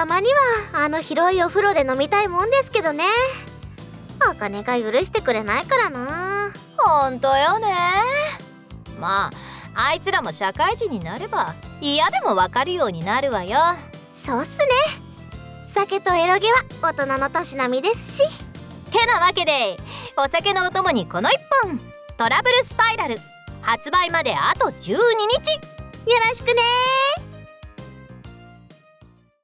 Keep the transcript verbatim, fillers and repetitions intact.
たまにはあの広いお風呂で飲みたいもんですけどね。お金が許してくれないからな。 ほんとよね。まああいつらも社会人になれば嫌でもわかるようになるわよ。 そうっすね。酒とエロゲは大人のたしなみですし。 てなわけでお酒のお供にこの一本、トラブルスパイラル、発売まであとじゅうににち。 よろしくねー。